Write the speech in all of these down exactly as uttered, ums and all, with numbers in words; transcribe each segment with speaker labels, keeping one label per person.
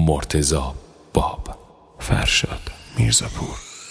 Speaker 1: مرتضی باب. فرشاد میرزاپور.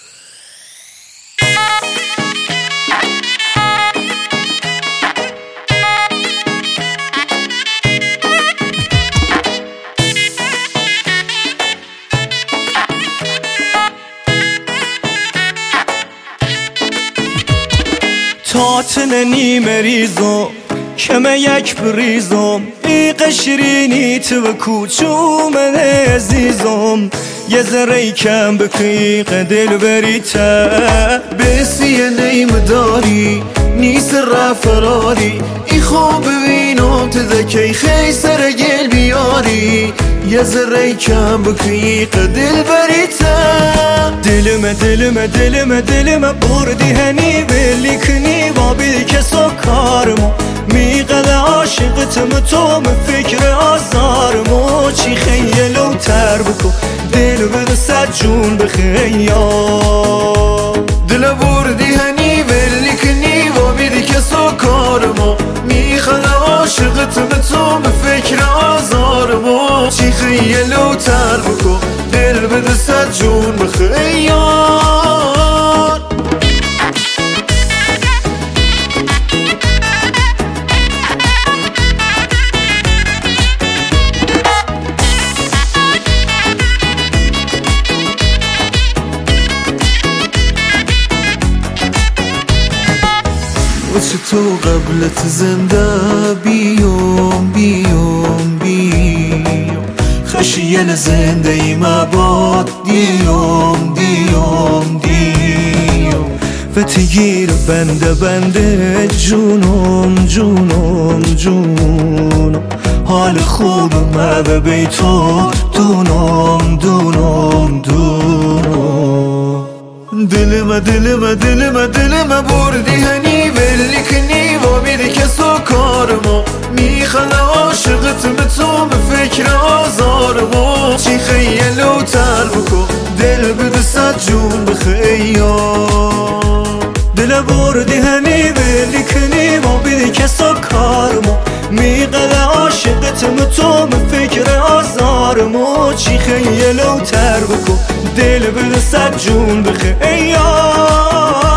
Speaker 2: تاتن نیمه ریزم کمه یک بریزم ای قشرینی تو کوچوم عزیزم یه ذره کم بقیق دل بریته
Speaker 3: بسی نیم داری نیست رفراری ای خواب ببینم تذکی خی سر گل بیاری یه ذره کم بقیق دل بریته
Speaker 2: دلم دلم دلم دلم بردی هنی بلی کنی با بیدی کسا کارمو میقل عاشقتم تو فکر آزارمو چی خیلو تر بکن دل بده صد جون بخیال
Speaker 3: دل بردی هنی بلی کنی با بیدی کسا کارمو میقل عاشقتم تو فکر آزارمو چی خیلو تر بکن دل بده صد جون بخیال واسه تو قبلت زنده بیام بیام بیام خشیل زنده ای مباد دیام دیام دیام
Speaker 2: و تگیر بنده بنده جونم جونم جونم حال خوب ما به بیتو دونم دونم دونم
Speaker 3: دلم دلم دلم دلم بردی هنی بلی کنی و بیدی کسو کارمو میخواد عاشقتم تو به فکر آزارمو چی خیلو تر بکن دل بده صد جون بخیال
Speaker 2: دل بردی هنی بلی کنی و بیدی کسو کارمو میقل عاشقتم تو به فکر آزارمو چی خیلو تر بکن دل بده صد جون بخیال